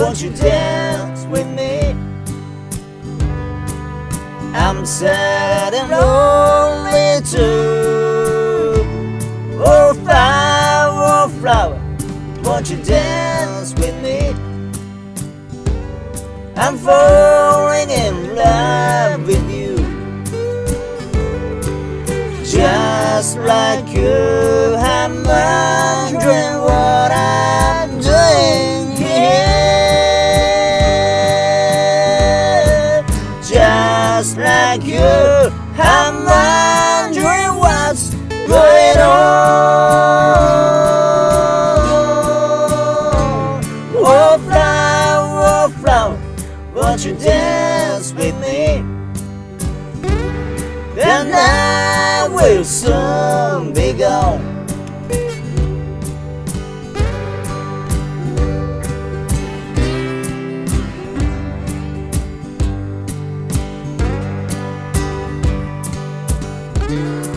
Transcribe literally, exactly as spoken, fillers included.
won't you dance with me? I'm sad and lonely too. Oh flower, oh flower, won't you dance with me? I'm falling in love with you, just like you. I'm wondering what I'm doing here. Just like you, I'm wondering what's going on. Oh flower, oh flower, won't you dance with me? And I will soon be gone. Thank you.